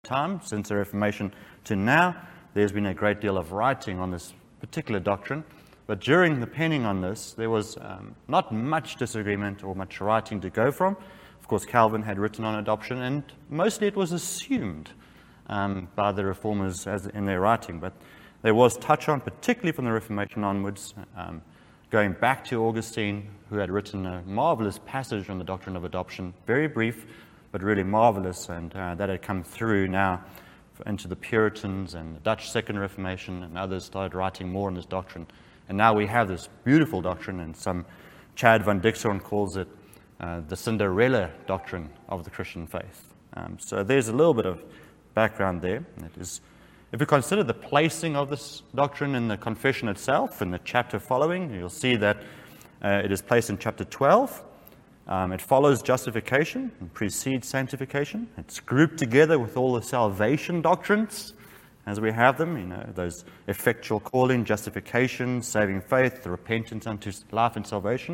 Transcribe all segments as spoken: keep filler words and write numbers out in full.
time, since the Reformation to now, there's been a great deal of writing on this particular doctrine. But during the penning on this, there was um, not much disagreement or much writing to go from. Of course, Calvin had written on adoption, and mostly it was assumed um, by the Reformers as in their writing. But there was touch on, particularly from the Reformation onwards, um, going back to Augustine, who had written a marvelous passage on the doctrine of adoption, very brief, but really marvelous, and uh, that had come through now into the Puritans and the Dutch Second Reformation, and others started writing more on this doctrine. And now we have this beautiful doctrine, and some Chad van Dixhoorn calls it uh, the Cinderella doctrine of the Christian faith. Um, so there's a little bit of background there. It is, if we consider the placing of this doctrine in the confession itself, in the chapter following, you'll see that uh, it is placed in chapter twelve. Um, it follows justification and precedes sanctification. It's grouped together with all the salvation doctrines as we have them, you know, those effectual calling, justification, saving faith, the repentance unto life and salvation.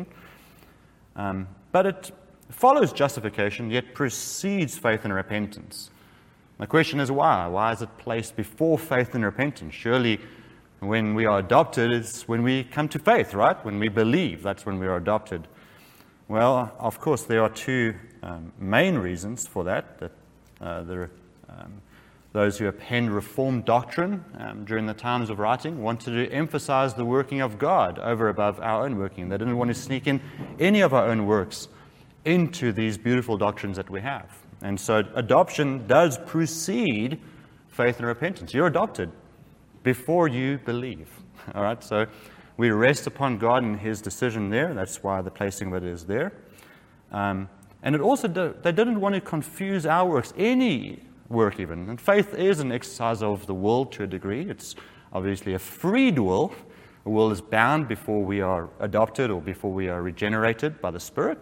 Um, but it follows justification, yet precedes faith and repentance. The question is why? Why is it placed before faith and repentance? Surely when we are adopted, it's when we come to faith, right? When we believe, that's when we are adopted. Well, of course, there are two um, main reasons for that. That uh, the, um, those who append Reformed doctrine um, during the times of writing wanted to emphasize the working of God over above our own working. They didn't want to sneak in any of our own works into these beautiful doctrines that we have. And so adoption does precede faith and repentance. You're adopted before you believe. All right, so we rest upon God and His decision there. That's why the placing of it is there. Um, and it also, do, they didn't want to confuse our works, any work even. And faith is an exercise of the will to a degree. It's obviously a freed will. A will is bound before we are adopted or before we are regenerated by the Spirit.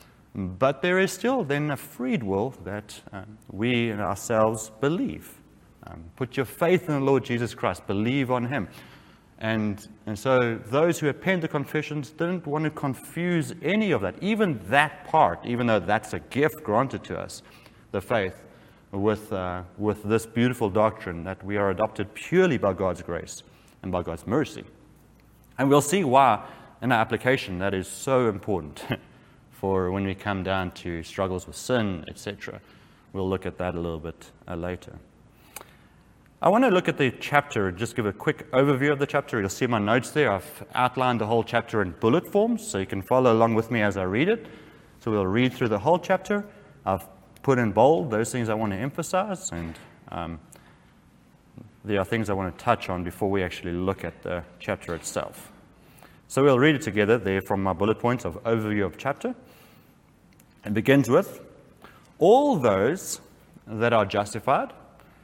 But there is still then a freed will that um, we ourselves believe. Um, put your faith in the Lord Jesus Christ. Believe on Him. And, and so those who append the confessions didn't want to confuse any of that, even that part, even though that's a gift granted to us, the faith, with, uh, with this beautiful doctrine that we are adopted purely by God's grace and by God's mercy. And we'll see why in our application that is so important for when we come down to struggles with sin, et cetera. We'll look at that a little bit uh, later. I want to look at the chapter, just give a quick overview of the chapter. You'll see my notes there. I've outlined the whole chapter in bullet forms, so you can follow along with me as I read it. So we'll read through the whole chapter. I've put in bold those things I want to emphasize, and um, there are things I want to touch on before we actually look at the chapter itself. So we'll read it together there from my bullet points of overview of chapter. It begins with, all those that are justified,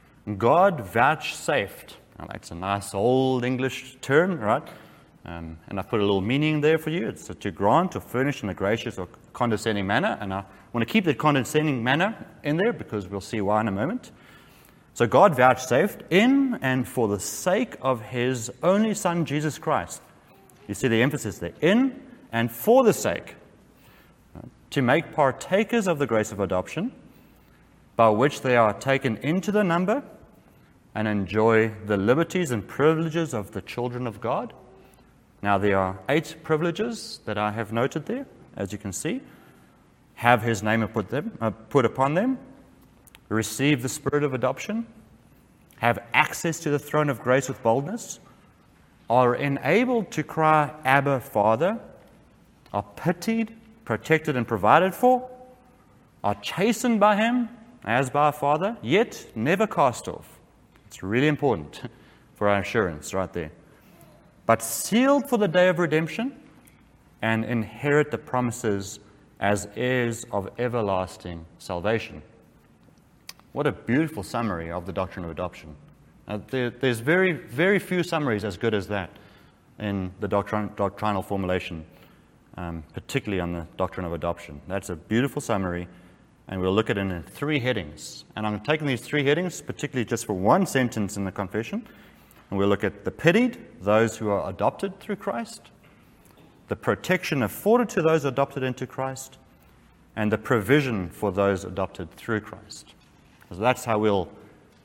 God vouchsafed. Now, that's a nice old English term, right? Um, and I've put a little meaning there for you. It's to grant or furnish in a gracious or condescending manner. And I want to keep that condescending manner in there because we'll see why in a moment. So God vouchsafed in and for the sake of His only Son, Jesus Christ. You see the emphasis there. In and for the sake. Right? To make partakers of the grace of adoption, by which they are taken into the number and enjoy the liberties and privileges of the children of God. Now, there are eight privileges that I have noted there, as you can see. Have His name put, them, uh, put upon them, receive the Spirit of adoption, have access to the throne of grace with boldness, are enabled to cry, Abba, Father, are pitied, protected, and provided for, are chastened by Him, as by a Father, yet never cast off. It's really important for our assurance right there. But sealed for the day of redemption and inherit the promises as heirs of everlasting salvation. What a beautiful summary of the doctrine of adoption. Uh, there, there's very, very few summaries as good as that in the doctrin- doctrinal formulation, um, particularly on the doctrine of adoption. That's a beautiful summary. And we'll look at it in three headings. And I'm taking these three headings, particularly just for one sentence in the confession. And we'll look at the pitied, those who are adopted through Christ, the protection afforded to those adopted into Christ, and the provision for those adopted through Christ. So that's how we'll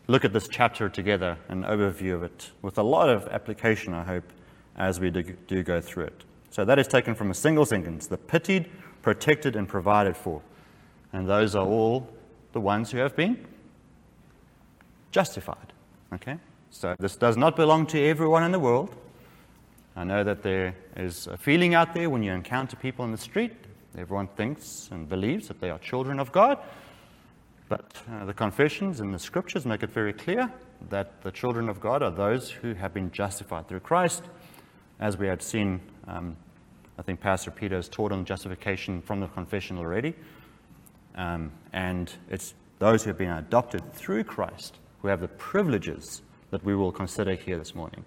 look at this chapter together, an overview of it, with a lot of application, I hope, as we do, do go through it. So that is taken from a single sentence: the pitied, protected, and provided for. And those are all the ones who have been justified. Okay? So this does not belong to everyone in the world. I know that there is a feeling out there when you encounter people in the street. Everyone thinks and believes that they are children of God. But uh, the confessions and the scriptures make it very clear that the children of God are those who have been justified through Christ. As we had seen, um, I think Pastor Peter has taught on justification from the confession already. Um, and it's those who have been adopted through Christ who have the privileges that we will consider here this morning.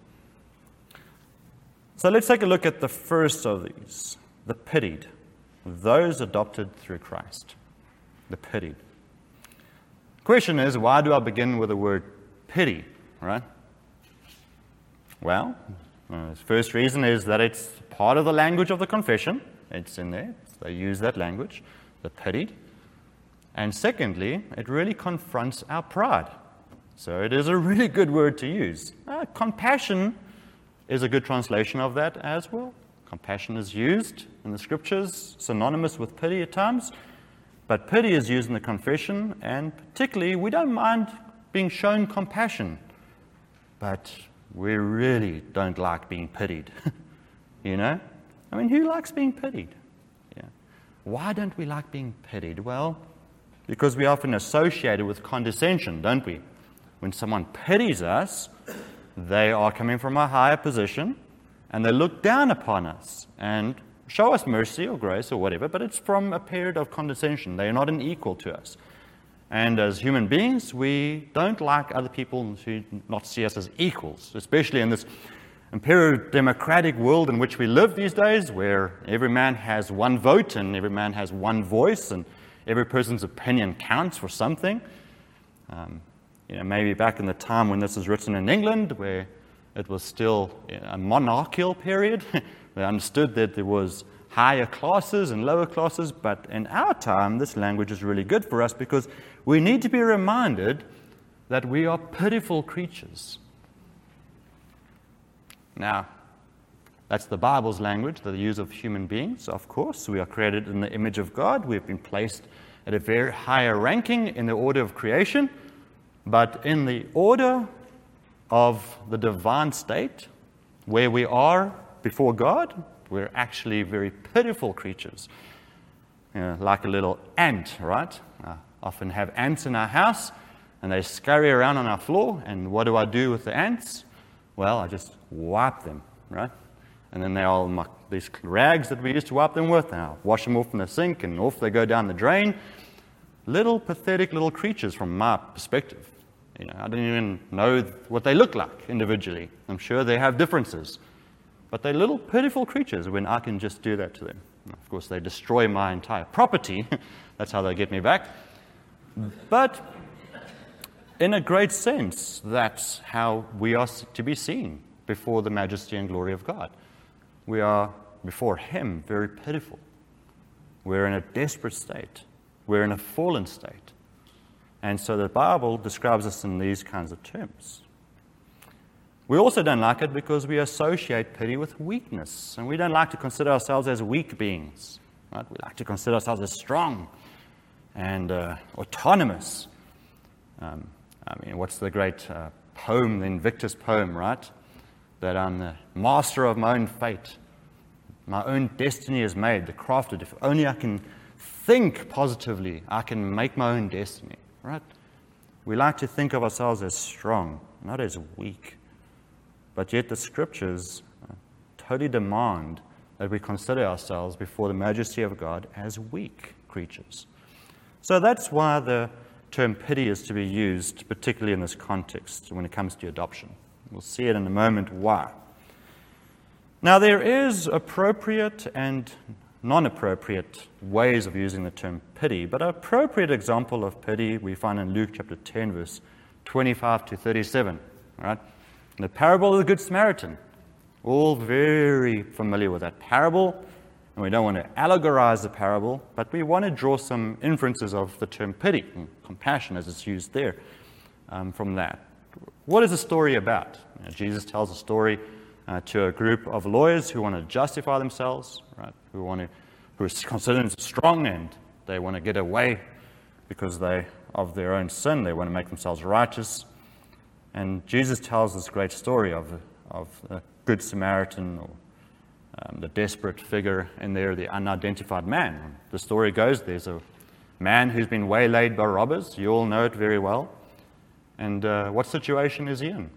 So let's take a look at the first of these, the pitied, those adopted through Christ, the pitied. The question is, why do I begin with the word pity, right? Well, uh, the first reason is that it's part of the language of the confession. It's in there. They use that language, the pitied. And secondly, it really confronts our pride. So it is a really good word to use. Uh, compassion is a good translation of that as well. Compassion is used in the scriptures, synonymous with pity at times. But pity is used in the confession, and particularly, we don't mind being shown compassion. But we really don't like being pitied. You know? I mean, who likes being pitied? Yeah. Why don't we like being pitied? Well, because we often associate it with condescension, don't we? When someone pities us, they are coming from a higher position, and they look down upon us and show us mercy or grace or whatever, but it's from a period of condescension. They are not an equal to us. And as human beings, we don't like other people to not see us as equals, especially in this imperial democratic world in which we live these days, where every man has one vote and every man has one voice and every person's opinion counts for something. Um, you know, maybe back in the time when this was written in England, where it was still a monarchical period, they understood that there was higher classes and lower classes, but in our time, this language is really good for us because we need to be reminded that we are pitiful creatures. Now, that's the Bible's language, the use of human beings, of course. We are created in the image of God. We've been placed at a very higher ranking in the order of creation, but in the order of the divine state, where we are before God, we're actually very pitiful creatures. You know, like a little ant, right? I often have ants in our house, and they scurry around on our floor, and what do I do with the ants? Well, I just wipe them, right? And then they're all my, these rags that we used to wipe them with, and I'll wash them off in the sink, and off they go down the drain. Little pathetic little creatures from my perspective. You know, I don't even know what they look like individually. I'm sure they have differences. But they're little pitiful creatures when I can just do that to them. Of course, they destroy my entire property. That's how they get me back. But in a great sense, that's how we are to be seen before the majesty and glory of God. We are before Him very pitiful. We're in a desperate state. We're in a fallen state. And so the Bible describes us in these kinds of terms. We also don't like it because we associate pity with weakness. And we don't like to consider ourselves as weak beings. Right? We like to consider ourselves as strong and uh, autonomous. Um, I mean, what's the great uh, poem, the Invictus poem, right? That I'm the master of my own fate. My own destiny is made, the crafted. If only I can think positively, I can make my own destiny, right? We like to think of ourselves as strong, not as weak. But yet the Scriptures totally demand that we consider ourselves before the majesty of God as weak creatures. So that's why the term pity is to be used, particularly in this context when it comes to adoption. We'll see it in a moment why. Now, there is appropriate and non-appropriate ways of using the term pity, but an appropriate example of pity we find in Luke chapter ten, verse twenty-five to thirty-seven, right? The parable of the Good Samaritan. All very familiar with that parable, and we don't want to allegorize the parable, but we want to draw some inferences of the term pity and compassion as it's used there. um, from that. What is the story about? You know, Jesus tells a story uh, to a group of lawyers who want to justify themselves, right? Who want to, who are considered strong, and they want to get away because they of their own sin. They want to make themselves righteous. And Jesus tells this great story of of a good Samaritan, or um, the desperate figure, and there the unidentified man. The story goes, there's a man who's been waylaid by robbers. You all know it very well. And uh, what situation is he in?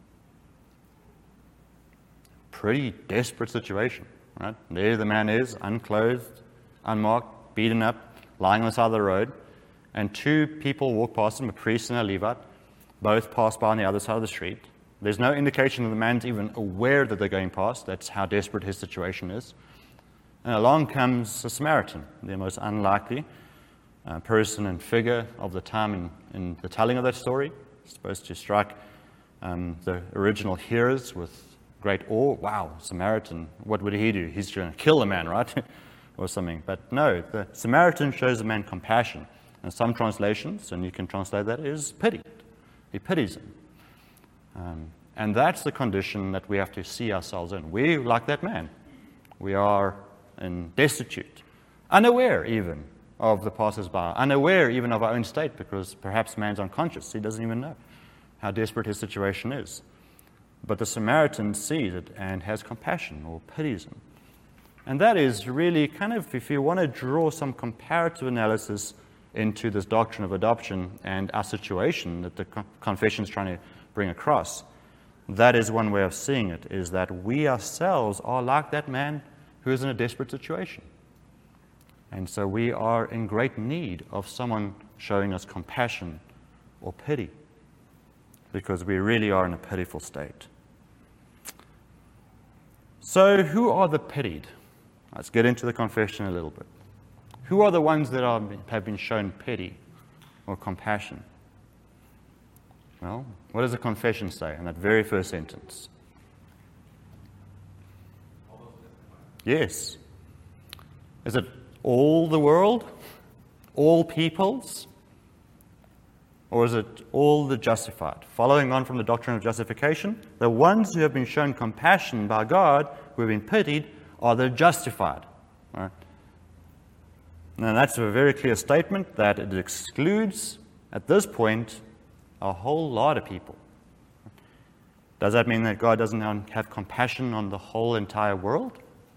Pretty desperate situation, right? There the man is, unclothed, unmarked, beaten up, lying on the side of the road. And two people walk past him, a priest and a Levite. Both pass by on the other side of the street. There's no indication that the man's even aware that they're going past. That's how desperate his situation is. And along comes a Samaritan, the most unlikely uh, person and figure of the time in, in the telling of that story. It's supposed to strike um, the original hearers with great awe. Wow, Samaritan, what would he do? He's going to kill the man, right? Or something. But no, the Samaritan shows the man compassion. And some translations, and you can translate that, is pity. He pities him. Um, and that's the condition that we have to see ourselves in. We, like that man, we are in destitute, unaware even of the passers-by, unaware even of our own state, because perhaps man's unconscious. He doesn't even know how desperate his situation is. But the Samaritan sees it and has compassion or pities him. And that is really kind of, if you want to draw some comparative analysis into this doctrine of adoption and our situation that the confession is trying to bring across, that is one way of seeing it, is that we ourselves are like that man who is in a desperate situation. And so we are in great need of someone showing us compassion or pity, because we really are in a pitiful state. So who are the pitied? Let's get into the confession a little bit. Who are the ones that are, have been shown pity or compassion? Well, what does the confession say in that very first sentence? Yes. Is it all the world? All peoples? Or is it all the justified? Following on from the doctrine of justification, the ones who have been shown compassion by God, who have been pitied, are the justified. Right? Now, that's a very clear statement that it excludes, at this point, a whole lot of people. Does that mean that God doesn't have compassion on the whole entire world?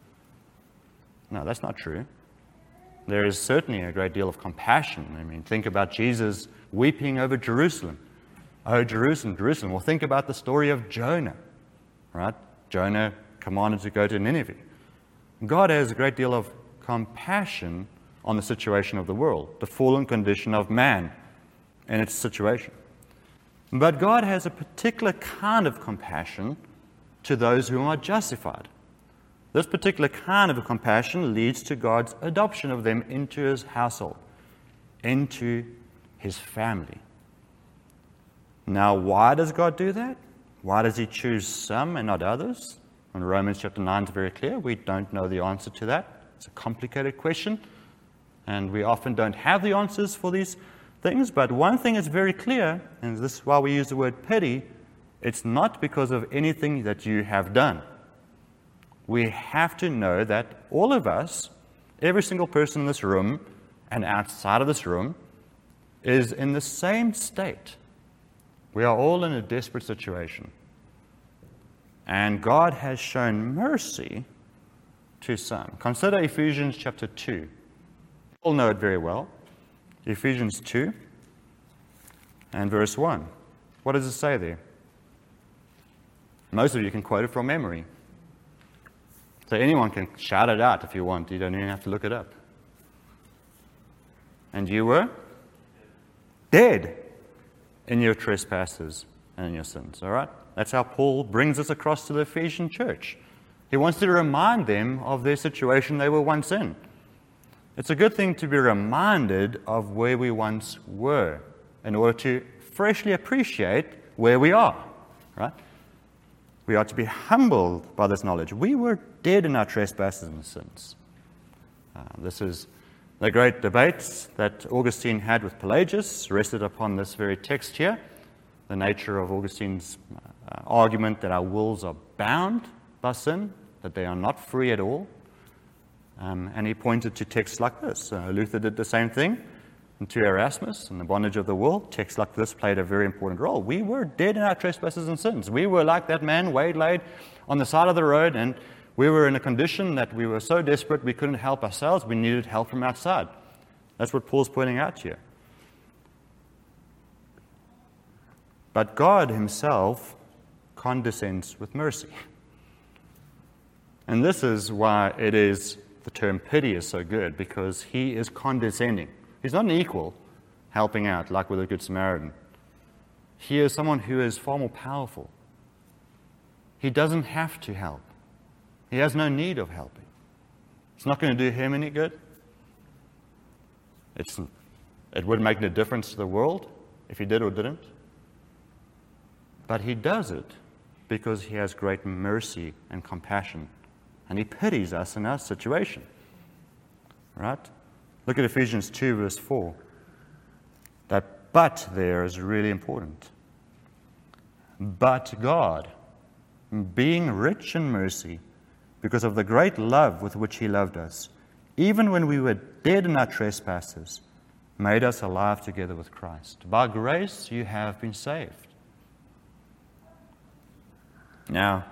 No, that's not true. There is certainly a great deal of compassion. I mean, think about Jesus weeping over Jerusalem. Oh, Jerusalem, Jerusalem. Well, think about the story of Jonah, right? Jonah commanded to go to Nineveh. God has a great deal of compassion on the situation of the world, the fallen condition of man and its situation. But God has a particular kind of compassion to those who are justified. This particular kind of compassion leads to God's adoption of them into his household, into his family. Now, why does God do that? Why does he choose some and not others? In Romans chapter nine is very clear. We don't know the answer to that. It's a complicated question, and we often don't have the answers for these things. But one thing is very clear, and this is why we use the word pity. It's not because of anything that you have done. We have to know that all of us, every single person in this room and outside of this room, is in the same state. We are all in a desperate situation. And God has shown mercy to some. Consider Ephesians chapter two. You all know it very well. Ephesians two and verse one. What does it say there? Most of you can quote it from memory. So anyone can shout it out if you want. You don't even have to look it up. And you were dead in your trespasses and in your sins. All right? That's how Paul brings us across to the Ephesian church. He wants to remind them of their situation they were once in. It's a good thing to be reminded of where we once were in order to freshly appreciate where we are. Right? We are to be humbled by this knowledge. We were dead in our trespasses and sins. Uh, this is the great debates that Augustine had with Pelagius, rested upon this very text here. the nature of Augustine's uh, argument that our wills are bound by sin, that they are not free at all. Um, and he pointed to texts like this. Uh, Luther did the same thing. And to Erasmus and the bondage of the will, texts like this played a very important role. We were dead in our trespasses and sins. We were like that man waylaid on the side of the road, and we were in a condition that we were so desperate we couldn't help ourselves. We needed help from outside. That's what Paul's pointing out here. But God himself condescends with mercy. And this is why it is the term pity is so good, because he is condescending. He's not an equal helping out like with a Good Samaritan. He is someone who is far more powerful. He doesn't have to help. He has no need of helping. It's not going to do him any good. It's, it wouldn't make no difference to the world if he did or didn't. But he does it because he has great mercy and compassion. And he pities us in our situation. Right? Look at Ephesians two, verse four. That but there is really important. But God, being rich in mercy, because of the great love with which he loved us, even when we were dead in our trespasses, made us alive together with Christ. By grace you have been saved. Now,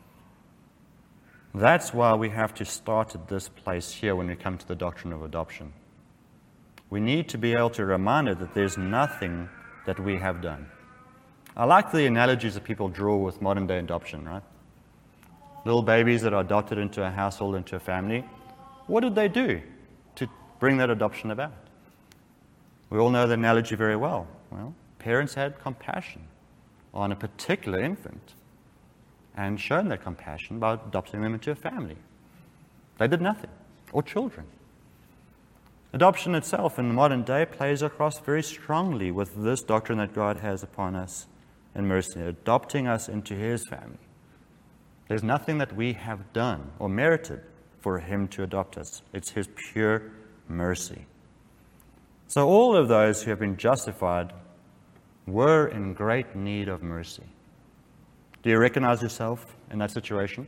that's why we have to start at this place here when we come to the doctrine of adoption. We need to be able to remind it that there's nothing that we have done. I like the analogies that people draw with modern day adoption, right? Little babies that are adopted into a household, into a family. What did they do to bring that adoption about? We all know the analogy very well. Well, parents had compassion on a particular infant and shown that compassion by adopting them into a family. They did nothing, or children. Adoption itself in the modern day plays across very strongly with this doctrine that God has upon us in mercy, adopting us into his family. There's nothing that we have done or merited for him to adopt us. It's his pure mercy. So all of those who have been justified were in great need of mercy. Do you recognize yourself in that situation?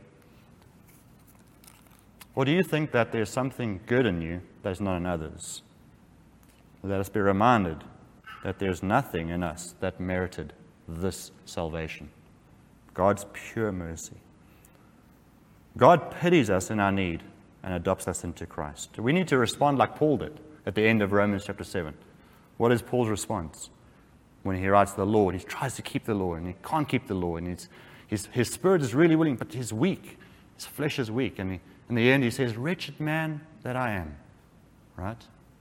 Or do you think that there's something good in you that is not in others? Let us be reminded that there's nothing in us that merited this salvation. God's pure mercy. God pities us in our need and adopts us into Christ. We need to respond like Paul did at the end of Romans chapter seven. What is Paul's response? When he writes the law, and he tries to keep the law, and he can't keep the law, and he's, his, his spirit is really willing, but he's weak. His flesh is weak. And he, in the end, he says, "Wretched man that I am." Right?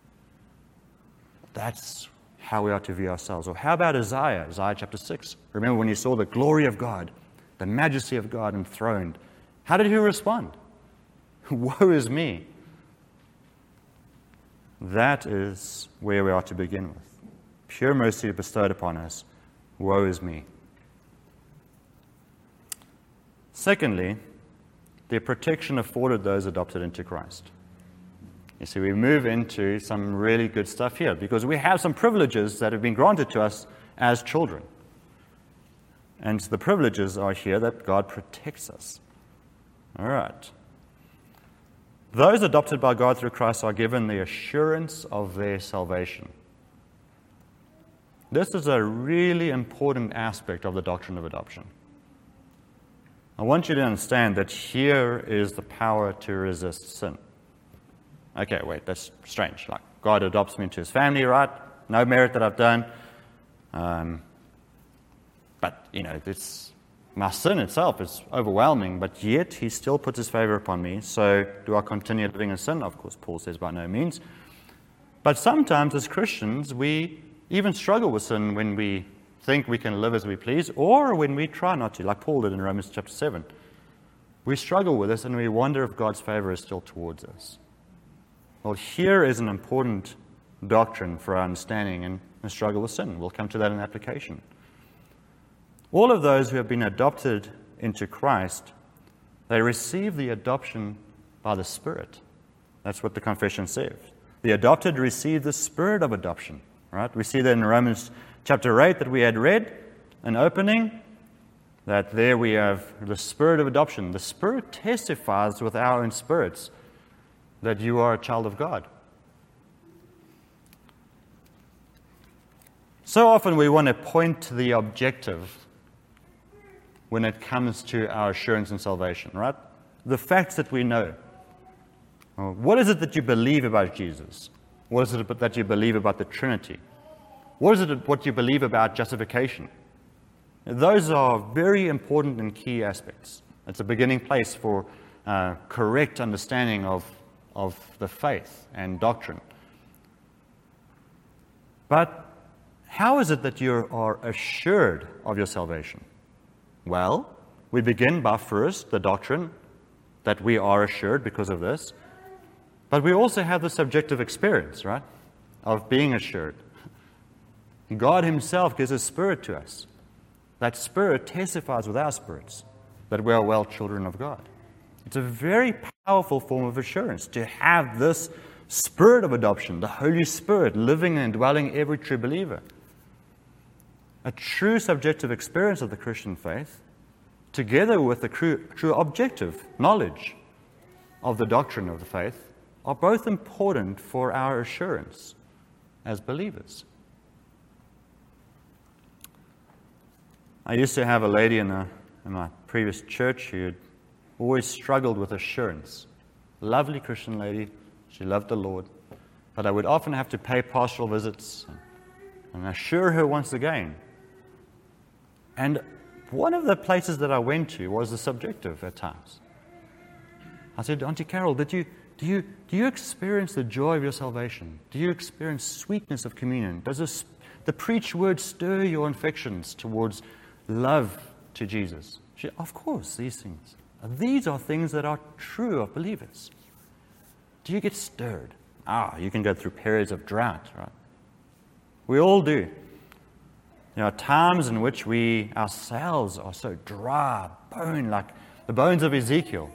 That's how we are to view ourselves. Or how about Isaiah, Isaiah chapter six? Remember when he saw the glory of God, the majesty of God enthroned. How did he respond? Woe is me. That is where we are to begin with. Pure mercy bestowed upon us. Woe is me. Secondly, the protection afforded those adopted into Christ. You see, we move into some really good stuff here because we have some privileges that have been granted to us as children. And the privileges are here that God protects us. All right. Those adopted by God through Christ are given the assurance of their salvation. This is a really important aspect of the doctrine of adoption. I want you to understand that here is the power to resist sin. Okay, wait, that's strange. Like, God adopts me into his family, right? No merit that I've done. Um, but, you know, this, my sin itself is overwhelming, but yet he still puts his favor upon me. So do I continue living in sin? Of course, Paul says by no means. But sometimes as Christians, we even struggle with sin when we think we can live as we please, or when we try not to, like Paul did in Romans chapter seven. We struggle with this and we wonder if God's favor is still towards us. Well, here is an important doctrine for our understanding and the struggle with sin. We'll come to that in application. All of those who have been adopted into Christ, they receive the adoption by the Spirit. That's what the confession says. The adopted receive the spirit of adoption. Right? We see that in Romans chapter eight that we had read. an opening, that there we have the spirit of adoption. The Spirit testifies with our own spirits that you are a child of God. So often we want to point to the objective when it comes to our assurance in salvation, right? The facts that we know. What is it that you believe about Jesus? What is it that you believe about the Trinity? What is it what you believe about justification? Those are very important and key aspects. It's a beginning place for uh, correct understanding of, of the faith and doctrine. But how is it that you are assured of your salvation? Well, we begin by first the doctrine that we are assured because of this. But we also have the subjective experience, right, of being assured. God Himself gives His Spirit to us. That Spirit testifies with our spirits that we are well children of God. It's a very powerful form of assurance to have this Spirit of adoption, the Holy Spirit, living and dwelling every true believer. A true subjective experience of the Christian faith, together with the true, true objective knowledge of the doctrine of the faith, are both important for our assurance as believers. I used to have a lady in, a, in my previous church who had always struggled with assurance. Lovely Christian lady. She loved the Lord. But I would often have to pay pastoral visits and assure her once again. And one of the places that I went to was the subjective at times. I said, Auntie Carol, did you, do you, do you experience the joy of your salvation? Do you experience sweetness of communion? Does this, the preached word stir your affections towards love to Jesus? She, of course, these things. These are things that are true of believers. Do you get stirred? Ah, you can go through periods of drought, right? We all do. There are times in which we ourselves are so dry, bone, like the bones of Ezekiel.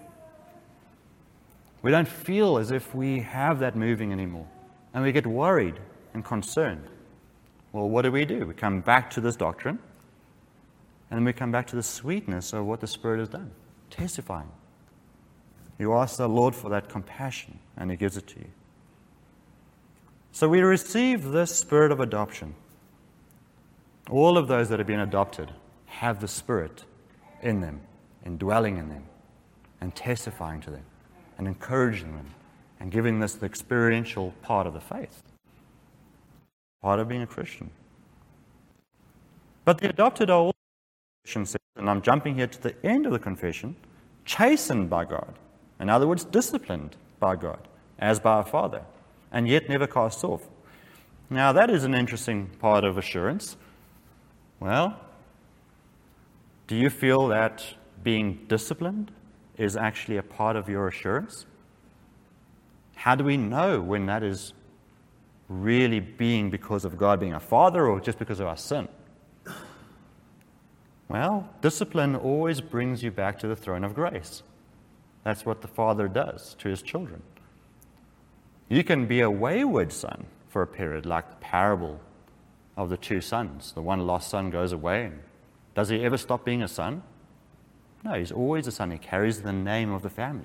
We don't feel as if we have that moving anymore. And we get worried and concerned. Well, what do we do? We come back to this doctrine, and then we come back to the sweetness of what the Spirit has done, testifying. You ask the Lord for that compassion, and He gives it to you. So we receive this Spirit of adoption. All of those that have been adopted have the Spirit in them, indwelling in them, and testifying to them, and encouraging them, and giving this the experiential part of the faith, part of being a Christian. But the adopted are all, and I'm jumping here to the end of the confession, chastened by God. In other words, disciplined by God, as by a father, and yet never cast off. Now, that is an interesting part of assurance. Well, do you feel that being disciplined is actually a part of your assurance? How do we know when that is really being because of God being a father or just because of our sin? Well, discipline always brings you back to the throne of grace. That's what the Father does to His children. You can be a wayward son for a period, like the parable of the two sons. The one lost son goes away. And does he ever stop being a son? No, he's always a son. He carries the name of the family.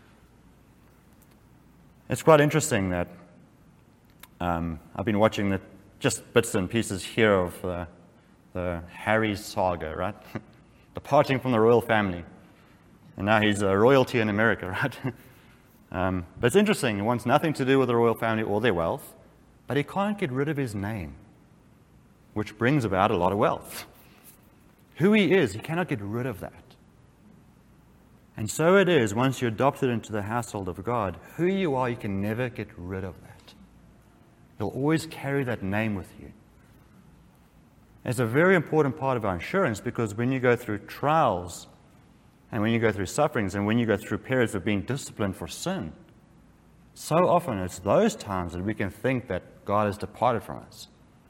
It's quite interesting that um, I've been watching the, just bits and pieces here of uh, the Harry saga, right? Departing from the royal family. And now he's a royalty in America, right? um, but it's interesting. He wants nothing to do with the royal family or their wealth, but he can't get rid of his name, which brings about a lot of wealth. Who he is, he cannot get rid of that. And so it is, once you're adopted into the household of God, who you are, you can never get rid of that. You'll always carry that name with you. It's a very important part of our assurance, because when you go through trials, and when you go through sufferings, and when you go through periods of being disciplined for sin, so often it's those times that we can think that God has departed from us.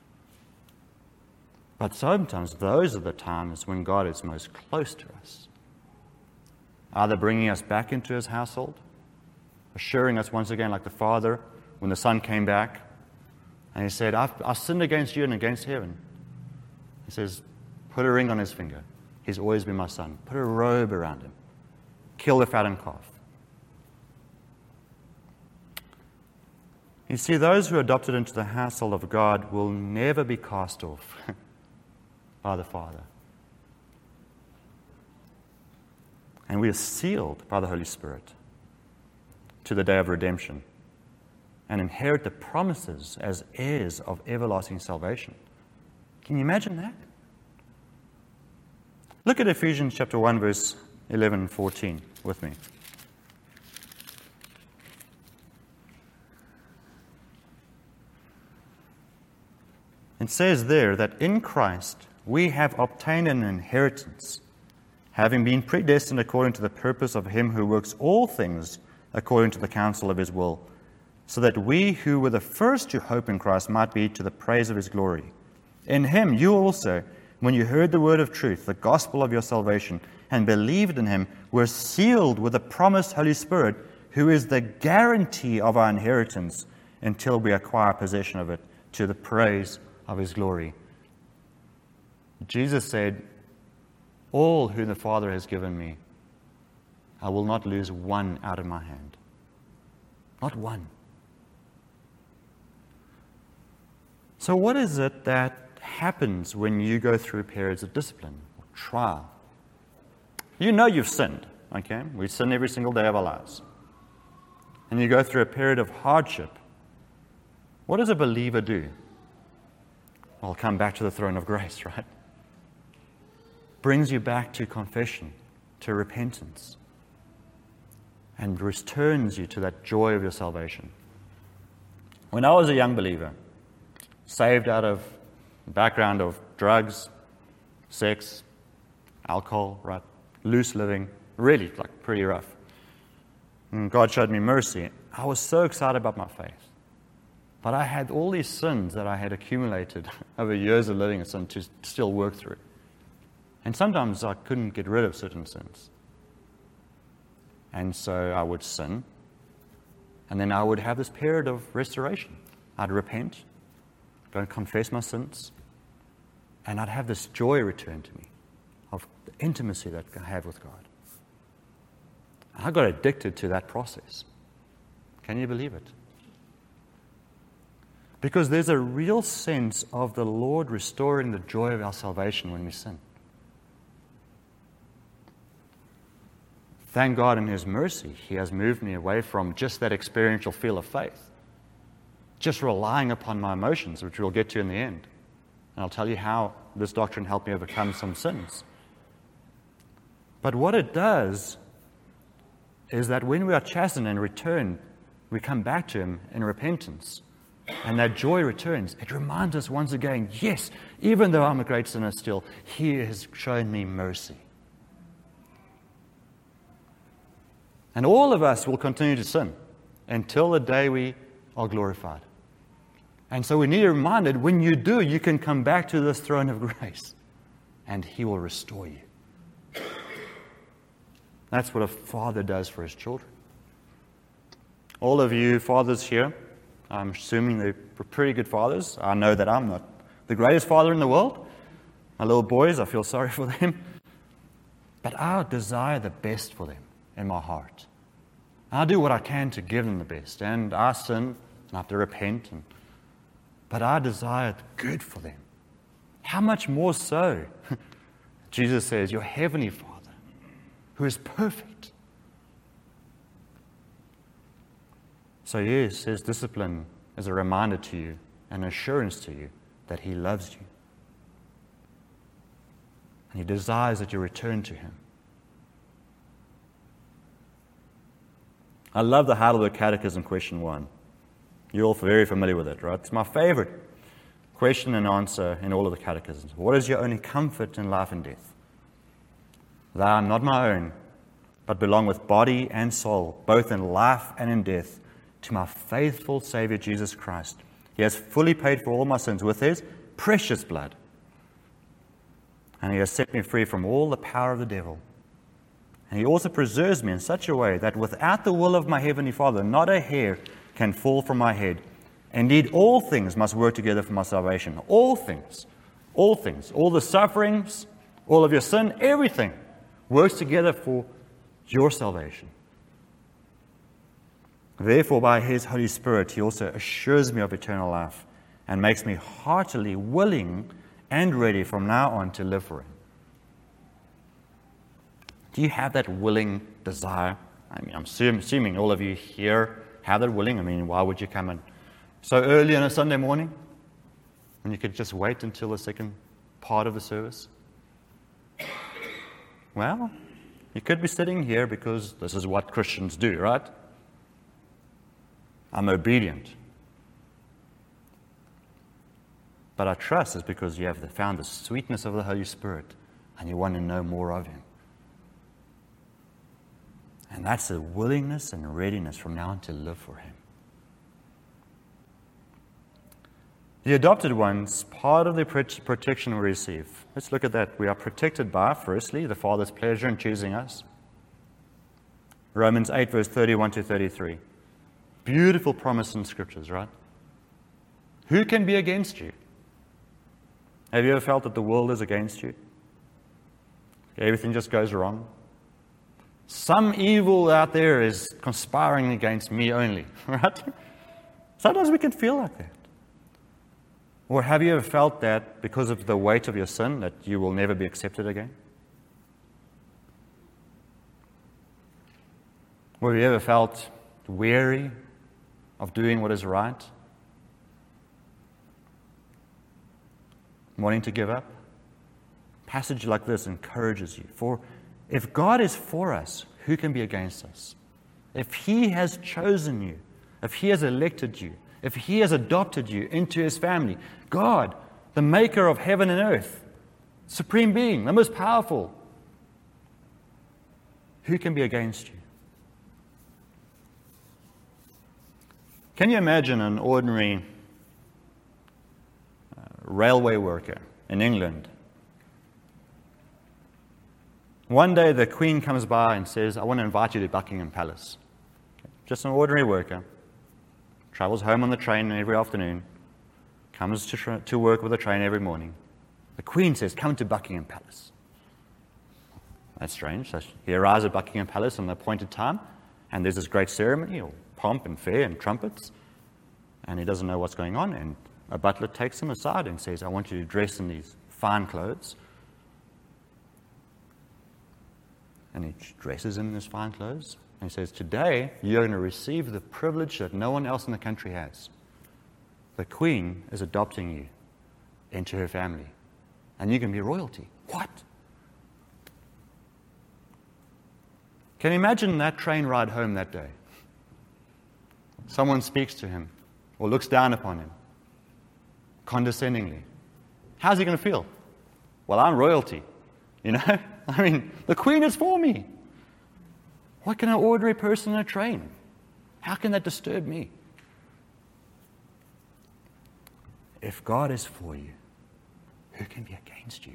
But sometimes those are the times when God is most close to us. Either bringing us back into His household, assuring us once again, like the Father, when the Son came back, and He said, I've, I've sinned against you and against heaven. He says, Put a ring on his finger. He's always been my son. Put a robe around him. Kill the fattened calf. You see, those who are adopted into the household of God will never be cast off by the Father. And we are sealed by the Holy Spirit to the day of redemption and inherit the promises as heirs of everlasting salvation. Can you imagine that? Look at Ephesians chapter one, verse eleven and fourteen with me. It says there that in Christ we have obtained an inheritance, having been predestined according to the purpose of Him who works all things according to the counsel of His will, so that we who were the first to hope in Christ might be to the praise of His glory. In Him you also, when you heard the word of truth, the gospel of your salvation, and believed in Him, were sealed with the promised Holy Spirit, who is the guarantee of our inheritance until we acquire possession of it, to the praise of His glory. Jesus said, all who the Father has given me, I will not lose one out of my hand. Not one. So what is it that happens when you go through periods of discipline or trial? You know you've sinned, okay? We sin every single day of our lives. And you go through a period of hardship. What does a believer do? I'll come back to the throne of grace, right? Brings you back to confession, to repentance, and returns you to that joy of your salvation. When I was a young believer, saved out of a background of drugs, sex, alcohol, right? Loose living, really like pretty rough. And God showed me mercy. I was so excited about my faith. But I had all these sins that I had accumulated over years of living in sin to still work through. And sometimes I couldn't get rid of certain sins. And so I would sin. And then I would have this period of restoration. I'd repent, go and confess my sins, and I'd have this joy return to me of the intimacy that I have with God. I got addicted to that process. Can you believe it? Because there's a real sense of the Lord restoring the joy of our salvation when we sin. Thank God in His mercy, He has moved me away from just that experiential feel of faith, just relying upon my emotions, which we'll get to in the end. And I'll tell you how this doctrine helped me overcome some sins. But what it does is that when we are chastened and return, we come back to Him in repentance. And that joy returns. It reminds us once again, yes, even though I'm a great sinner still, He has shown me mercy. And all of us will continue to sin until the day we are glorified. And so we need to be reminded, when you do, you can come back to this throne of grace and He will restore you. That's what a father does for his children. All of you fathers here, I'm assuming they're pretty good fathers. I know that I'm not the greatest father in the world. My little boys, I feel sorry for them. But I desire the best for them in my heart. I do what I can to give them the best. And I sin, and I have to repent. And, but I desire good for them. How much more so? Jesus says, your heavenly Father, who is perfect. So yes, His discipline is a reminder to you, an assurance to you that He loves you. And He desires that you return to Him. I love the Heidelberg Catechism, question one. You're all very familiar with it, right? It's my favorite question and answer in all of the catechisms. What is your only comfort in life and death? That I am not my own, but belong with body and soul, both in life and in death, to my faithful Savior Jesus Christ. He has fully paid for all my sins with His precious blood. And He has set me free from all the power of the devil. And He also preserves me in such a way that without the will of my Heavenly Father, not a hair can fall from my head. Indeed, all things must work together for my salvation. All things. All things, all the sufferings, all of your sin, everything works together for your salvation. Therefore, by His Holy Spirit, He also assures me of eternal life and makes me heartily willing and ready from now on to live for Him. Do you have that willing desire? I mean, I'm assuming all of you here have that willing. I mean, why would you come in so early on a Sunday morning when you could just wait until the second part of the service? Well, you could be sitting here because this is what Christians do, right? I'm obedient. But I trust is because you have found the sweetness of the Holy Spirit and you want to know more of Him. And that's a willingness and readiness from now on to live for Him. The adopted ones, part of the protection we receive. Let's look at that. We are protected by, firstly, the Father's pleasure in choosing us. Romans eight, verse thirty-one to thirty-three. Beautiful promise in Scriptures, right? Who can be against you? Have you ever felt that the world is against you? Everything just goes wrong? Some evil out there is conspiring against me only, right? Sometimes we can feel like that. Or have you ever felt that because of the weight of your sin that you will never be accepted again? Or have you ever felt weary of doing what is right? Wanting to give up? A passage like this encourages you. For if God is for us, who can be against us? If He has chosen you, if He has elected you, if He has adopted you into His family, God, the maker of heaven and earth, supreme being, the most powerful, who can be against you? Can you imagine an ordinary uh, railway worker in England? One day the Queen comes by and says, I want to invite you to Buckingham Palace. Just an ordinary worker. Travels home on the train every afternoon. Comes to, tra- to work with the train every morning. The Queen says, come to Buckingham Palace. That's strange. So he arrives at Buckingham Palace on the appointed time, and there's this great ceremony, or pomp and fair and trumpets, and he doesn't know what's going on, and a butler takes him aside and says, I want you to dress in these fine clothes. And he dresses him in his fine clothes, and he says, today you're going to receive the privilege that no one else in the country has. The Queen is adopting you into her family, and you can be royalty. What? Can you imagine that train ride home that day? Someone speaks to him or looks down upon him condescendingly. How's he going to feel? Well, I'm royalty, you know? I mean, the Queen is for me. What can an ordinary person in a train? How can that disturb me? If God is for you, who can be against you?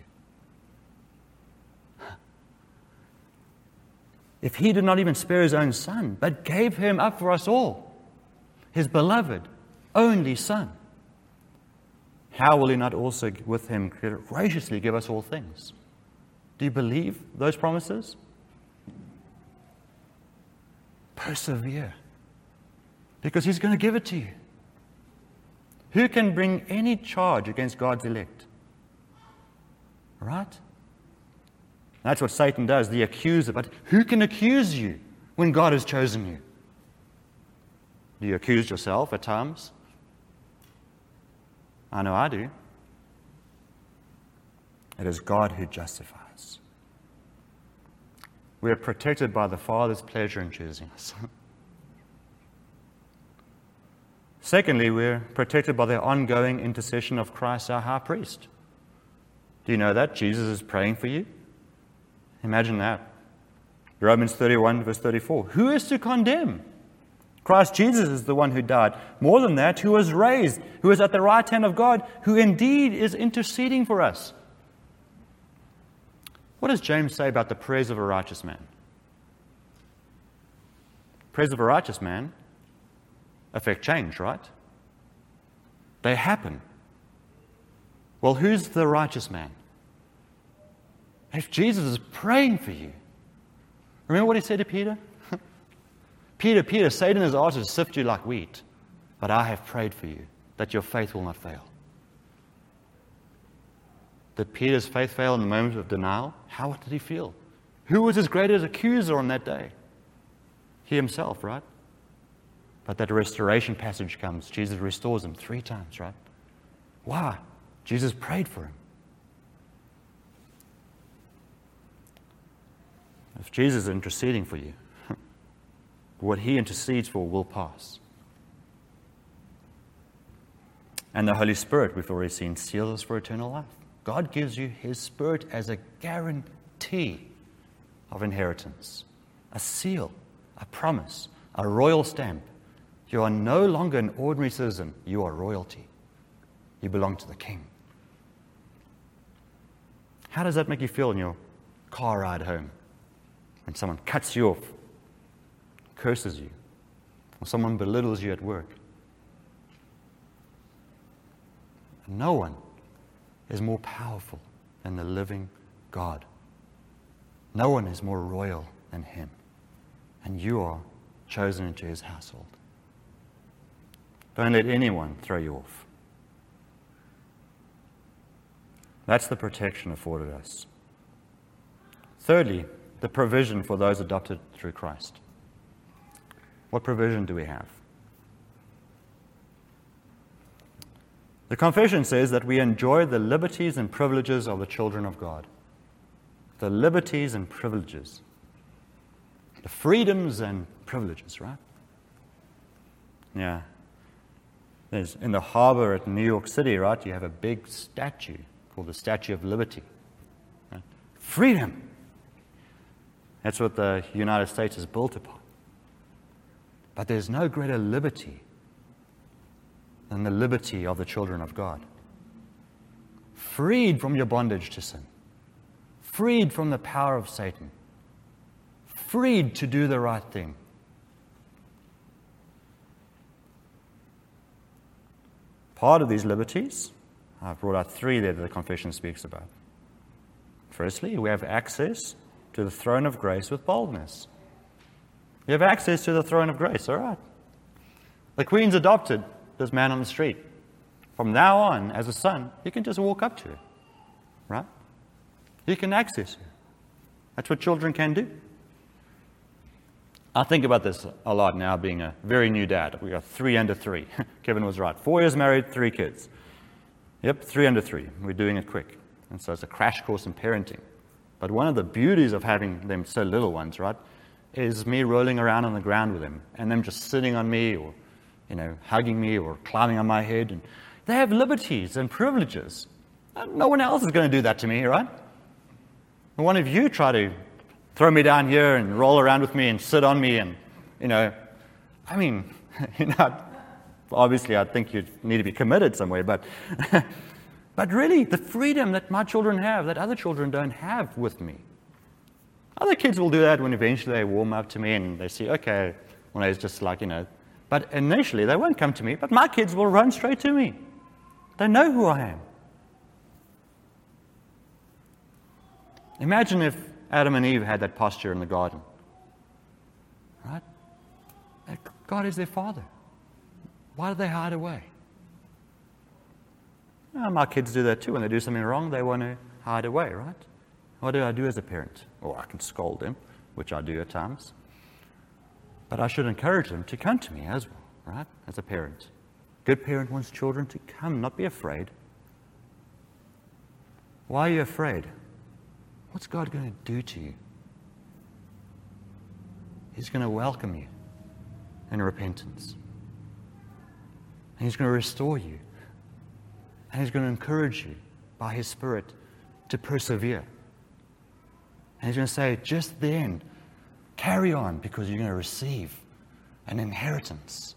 If He did not even spare His own Son, but gave Him up for us all, His beloved, only Son, how will He not also with Him graciously give us all things? Do you believe those promises? Persevere, because He's going to give it to you. Who can bring any charge against God's elect? Right? That's what Satan does, the accuser. But who can accuse you when God has chosen you? Do you accuse yourself at times? I know I do. It is God who justifies. We are protected by the Father's pleasure in choosing us. Secondly, we're protected by the ongoing intercession of Christ, our high priest. Do you know that? Jesus is praying for you. Imagine that. Romans thirty-one, verse thirty-four. Who is to condemn? Christ Jesus is the one who died. More than that, who was raised, who is at the right hand of God, who indeed is interceding for us. What does James say about the prayers of a righteous man? Prayers of a righteous man affect change, right? They happen. Well, who's the righteous man? If Jesus is praying for you. Remember what he said to Peter? Peter, Peter, Satan is after to sift you like wheat, but I have prayed for you, that your faith will not fail. Did Peter's faith fail in the moment of denial? How did he feel? Who was his greatest accuser on that day? He himself, right? But that restoration passage comes. Jesus restores him three times, right? Why? Jesus prayed for him. If Jesus is interceding for you, what he intercedes for will pass. And the Holy Spirit, we've already seen, seals us for eternal life. God gives you his Spirit as a guarantee of inheritance, a seal, a promise, a royal stamp. You are no longer an ordinary citizen. You are royalty. You belong to the King. How does that make you feel in your car ride home? When someone cuts you off, curses you, or someone belittles you at work? No one is more powerful than the living God. No one is more royal than him. And you are chosen into his household. Don't let anyone throw you off. That's the protection afforded us. Thirdly, the provision for those adopted through Christ. What provision do we have? The confession says that we enjoy the liberties and privileges of the children of God. The liberties and privileges. The freedoms and privileges, right? Yeah. There's, in the harbor at New York City, right, you have a big statue called the Statue of Liberty. Right? Freedom. That's what the United States is built upon. But there's no greater liberty than the liberty of the children of God. Freed from your bondage to sin. Freed from the power of Satan. Freed to do the right thing. Part of these liberties, I've brought out three there that the confession speaks about. Firstly, we have access to the throne of grace with boldness. You have access to the throne of grace, all right. The Queen's adopted this man on the street. From now on, as a son, you can just walk up to her, right? You can access her. That's what children can do. I think about this a lot now, being a very new dad. We got three under three. Kevin was right. Four years married, three kids. Yep, three under three. We're doing it quick. And so it's a crash course in parenting. But one of the beauties of having them so little ones, right, is me rolling around on the ground with them and them just sitting on me or, you know, hugging me or climbing on my head. And they have liberties and privileges. No one else is going to do that to me, right? And one of you try to throw me down here and roll around with me and sit on me and, you know, I mean, you know, obviously I think you need to be committed somewhere, but but really the freedom that my children have, that other children don't have with me. Other kids will do that when eventually they warm up to me and they see, okay, when it's just like, you know, but initially they won't come to me, but my kids will run straight to me. They know who I am. Imagine if Adam and Eve had that posture in the garden. Right? God is their father. Why do they hide away? Well, my kids do that too. When they do something wrong, they want to hide away, right? What do I do as a parent? Or I can scold them, which I do at times. But I should encourage them to come to me as well, right? As a parent. Good parent wants children to come, not be afraid. Why are you afraid? What's God going to do to you? He's going to welcome you in repentance. And He's going to restore you. And He's going to encourage you by His Spirit to persevere. And He's going to say, just then, carry on because you're going to receive an inheritance.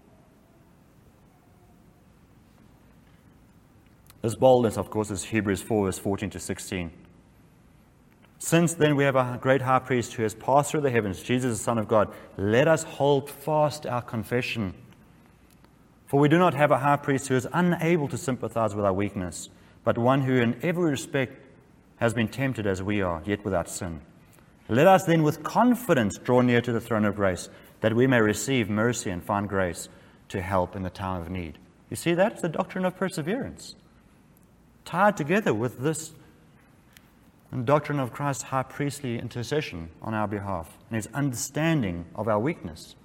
This boldness, of course, is Hebrews four, verse fourteen to sixteen. Since then we have a great high priest who has passed through the heavens, Jesus, the Son of God. Let us hold fast our confession. For we do not have a high priest who is unable to sympathize with our weakness, but one who in every respect has been tempted as we are, yet without sin. Let us then with confidence draw near to the throne of grace, that we may receive mercy and find grace to help in the time of need. You see, that's the doctrine of perseverance, tied together with this doctrine of Christ's high priestly intercession on our behalf and his understanding of our weakness.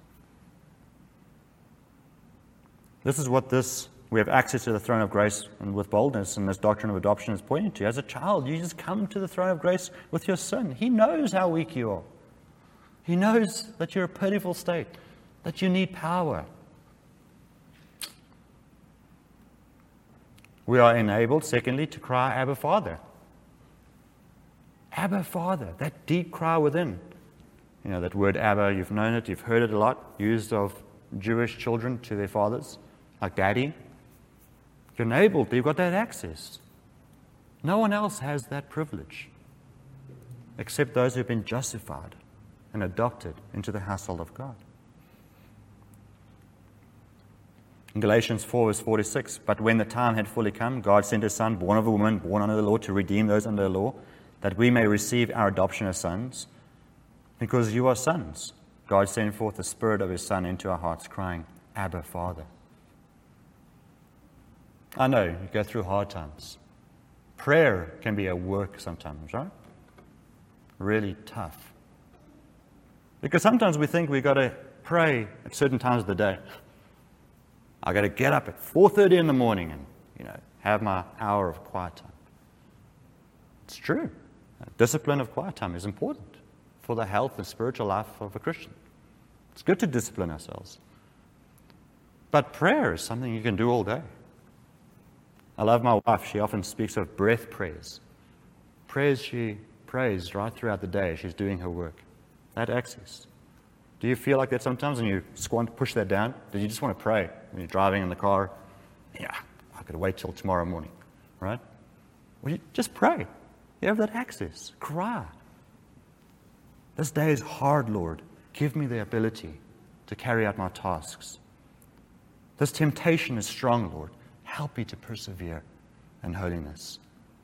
This is what this, we have access to the throne of grace and with boldness, and this doctrine of adoption is pointing to. As a child, you just come to the throne of grace with your sin. He knows how weak you are. He knows that you're a pitiful state, that you need power. We are enabled, secondly, to cry, Abba, Father. Abba, Father, that deep cry within. You know, that word Abba, you've known it, you've heard it a lot, used of Jewish children to their fathers, like Daddy. You're enabled, you've got that access. No one else has that privilege, except those who have been justified and adopted into the household of God. In Galatians four, verse forty-six, but when the time had fully come, God sent His Son, born of a woman, born under the law, to redeem those under the law, that we may receive our adoption as sons. Because you are sons, God sent forth the Spirit of His Son into our hearts, crying, Abba, Father. I know, you go through hard times. Prayer can be a work sometimes, right? Really tough. Because sometimes we think we've got to pray at certain times of the day. I've got to get up at four thirty in the morning and, you know, have my hour of quiet time. It's true. Discipline of quiet time is important for the health and spiritual life of a Christian. It's good to discipline ourselves. But prayer is something you can do all day. I love my wife. She often speaks of breath prayers. Prayers she prays right throughout the day as she's doing her work. That access. Do you feel like that sometimes when you squant, push that down? Do you just want to pray when you're driving in the car? Yeah, I could wait till tomorrow morning, right? Well, you just pray. You have that access. Cry. This day is hard, Lord. Give me the ability to carry out my tasks. This temptation is strong, Lord. Help me to persevere in holiness.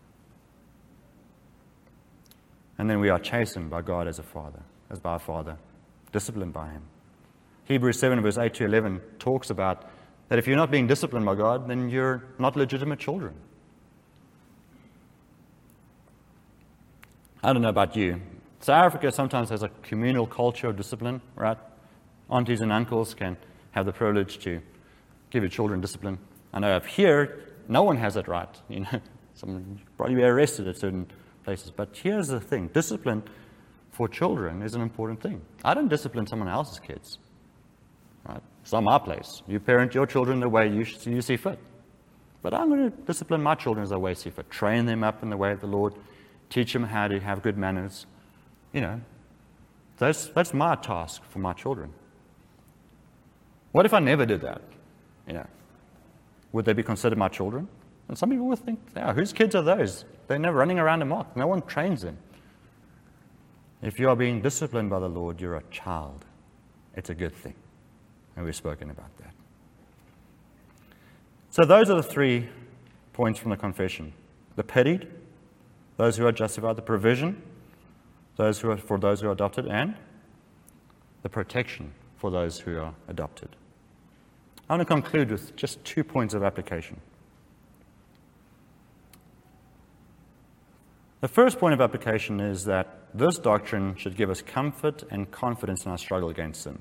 And then we are chastened by God as a Father, as by a Father, disciplined by Him. Hebrews seven, verse eight to eleven talks about that if you're not being disciplined by God, then you're not legitimate children. I don't know about you. South Africa sometimes has a communal culture of discipline, right? Aunties and uncles can have the privilege to give your children discipline. I know up here, no one has it right. You know, someone probably be arrested at certain places. But here's the thing. Discipline for children is an important thing. I don't discipline someone else's kids. Right? It's not my place. You parent your children the way you, you see fit. But I'm going to discipline my children as I way see fit. Train them up in the way of the Lord. Teach them how to have good manners. You know, that's, that's my task for my children. What if I never did that? You know, would they be considered my children? And some people would think, yeah, whose kids are those? They're never running around amok. No one trains them. If you are being disciplined by the Lord, you're a child. It's a good thing. And we've spoken about that. So those are the three points from the confession. The pitied, those who are justified, the provision, those who are for those who are adopted, and the protection for those who are adopted. I want to conclude with just two points of application. The first point of application is that this doctrine should give us comfort and confidence in our struggle against sin.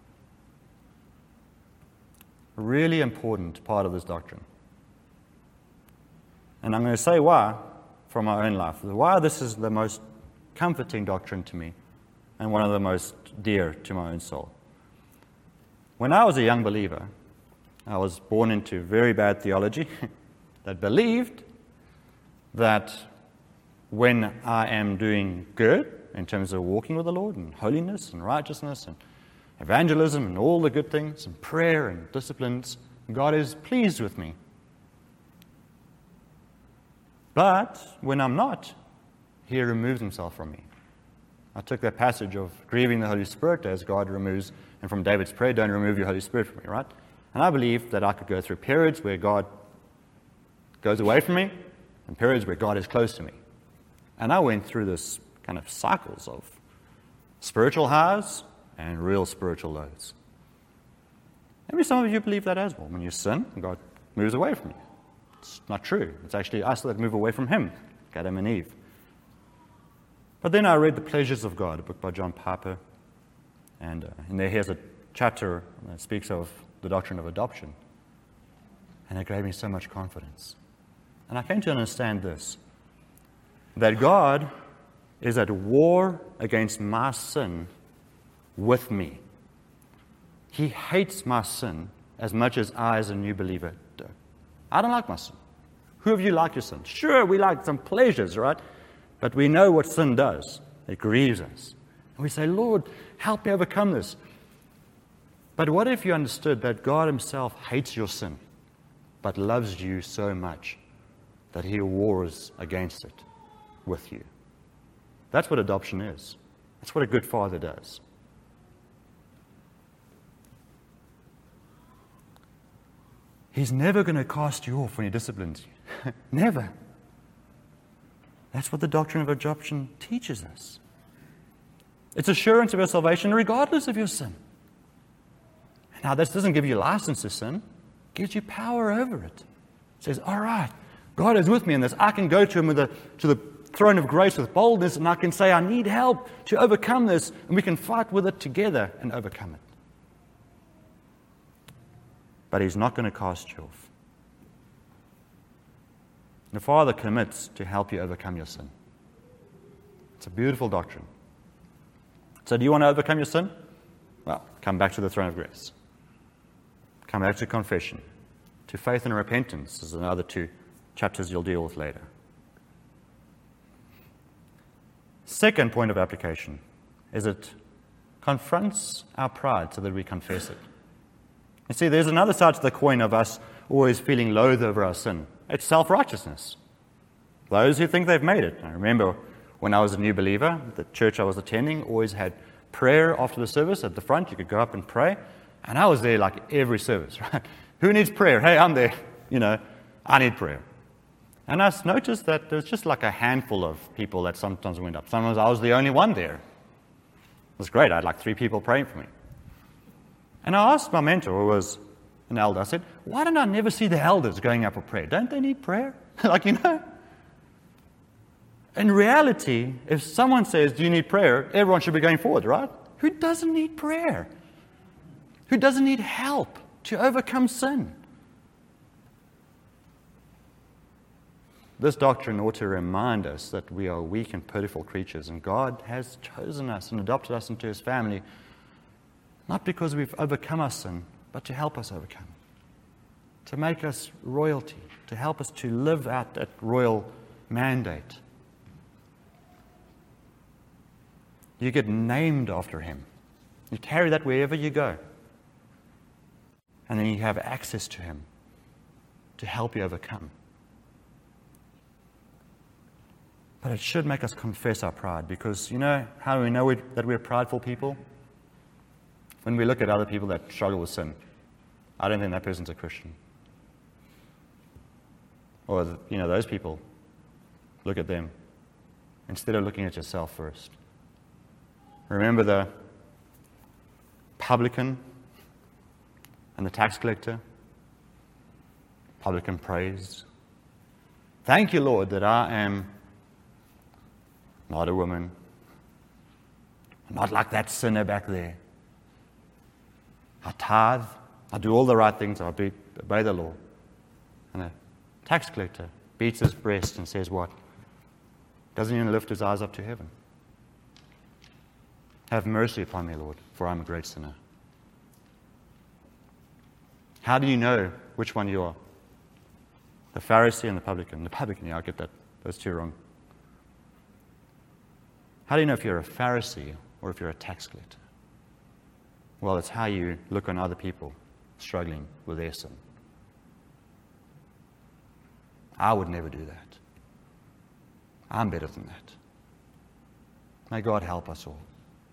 A really important part of this doctrine. And I'm going to say why from my own life. Why this is the most comforting doctrine to me and one of the most dear to my own soul. When I was a young believer, I was born into very bad theology that believed that when I am doing good in terms of walking with the Lord and holiness and righteousness and evangelism and all the good things and prayer and disciplines, God is pleased with me. But when I'm not, He removes Himself from me. I took that passage of grieving the Holy Spirit as God removes, and from David's prayer, don't remove your Holy Spirit from me, right? And I believed that I could go through periods where God goes away from me, and periods where God is close to me. And I went through this kind of cycles of spiritual highs and real spiritual lows. Maybe some of you believe that as well. When you sin, God moves away from you. It's not true. It's actually us that move away from Him, Adam and Eve. But then I read The Pleasures of God, a book by John Piper. And uh, in there, here's a chapter that speaks of the doctrine of adoption. And it gave me so much confidence. And I came to understand this, that God is at war against my sin with me. He hates my sin as much as I, as a new believer, do. I don't like my sin. Who of you like your sin? Sure, we like some pleasures, right? But we know what sin does. It grieves us. And we say, Lord, help me overcome this. But what if you understood that God Himself hates your sin, but loves you so much that He wars against it with you? That's what adoption is. That's what a good father does. He's never going to cast you off when He disciplines you. Never. That's what the doctrine of adoption teaches us. It's assurance of your salvation regardless of your sin. Now, this doesn't give you license to sin. It gives you power over it. It says, all right, God is with me in this. I can go to Him with a, to the throne of grace with boldness, and I can say, I need help to overcome this, and we can fight with it together and overcome it. But He's not going to cast you off. The Father commits to help you overcome your sin. It's a beautiful doctrine. So do you want to overcome your sin? Well, come back to the throne of grace. Come back to confession. To faith and repentance is another two chapters you'll deal with later. Second point of application is it confronts our pride so that we confess it. You see, there's another side to the coin of us always feeling loath over our sin. It's self-righteousness. Those who think they've made it. I remember when I was a new believer, the church I was attending always had prayer after the service at the front. You could go up and pray. And I was there like every service, right? Who needs prayer? Hey, I'm there. You know, I need prayer. And I noticed that there was just like a handful of people that sometimes went up. Sometimes I was the only one there. It was great. I had like three people praying for me. And I asked my mentor, who was an elder, I said, why don't I never see the elders going up for prayer? Don't they need prayer? Like, you know. In reality, if someone says, do you need prayer? Everyone should be going forward, right? Who doesn't need prayer? Who doesn't need help to overcome sin? This doctrine ought to remind us that we are weak and pitiful creatures, and God has chosen us and adopted us into His family, not because we've overcome our sin, but to help us overcome it, to make us royalty, to help us to live out that royal mandate. You get named after Him. You carry that wherever you go. And then you have access to Him to help you overcome. But it should make us confess our pride, because you know how we know we, that we're prideful people? When we look at other people that struggle with sin, I don't think that person's a Christian. Or, you know, those people, look at them instead of looking at yourself first. Remember the publican and the tax collector? Publican prays, thank you, Lord, that I am not a woman, I'm not like that sinner back there. I tithe, I do all the right things, I obey the law. And a tax collector beats his breast and says what? Doesn't even lift his eyes up to heaven. Have mercy upon me, Lord, for I'm a great sinner. How do you know which one you are? The Pharisee and the publican. The publican, yeah, I get that. Those two wrong. How do you know if you're a Pharisee or if you're a tax collector? Well, it's how you look on other people struggling with their sin. I would never do that. I'm better than that. May God help us all.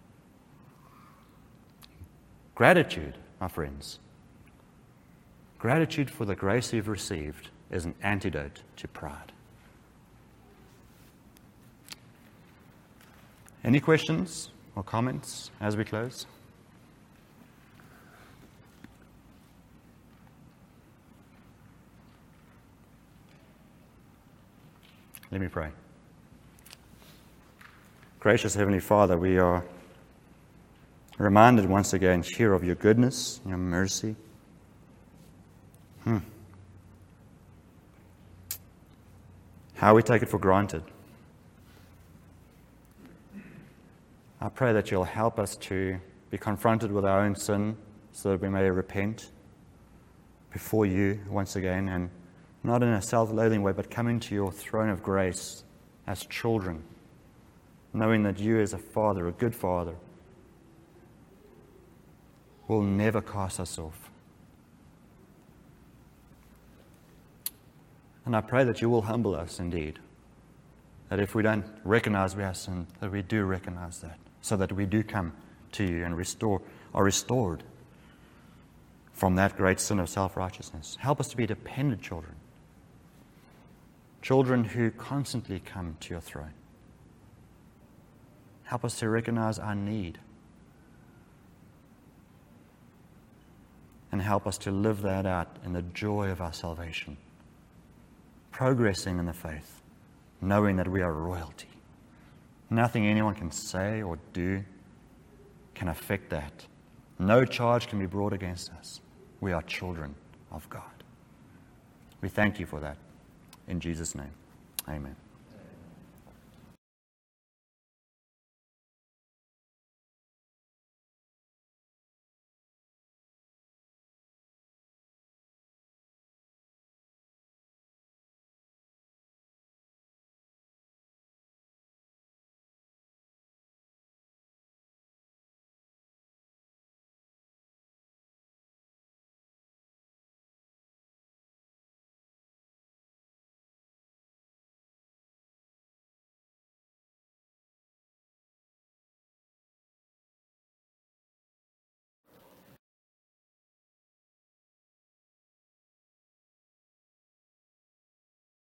Gratitude, my friends. Gratitude for the grace you've received is an antidote to pride. Any questions or comments as we close? Let me pray. Gracious Heavenly Father, we are reminded once again here of your goodness, your mercy. Hmm. How we take it for granted. I pray that you'll help us to be confronted with our own sin so that we may repent before you once again, and not in a self-loathing way, but come into your throne of grace as children, knowing that you as a Father, a good Father, will never cast us off. And I pray that you will humble us indeed, that if we don't recognize we have sinned, that we do recognize that, so that we do come to you and restore, are restored from that great sin of self-righteousness. Help us to be dependent children, children who constantly come to your throne. Help us to recognize our need, and help us to live that out in the joy of our salvation, progressing in the faith, knowing that we are royalty. Nothing anyone can say or do can affect that. No charge can be brought against us. We are children of God. We thank you for that. In Jesus' name, amen.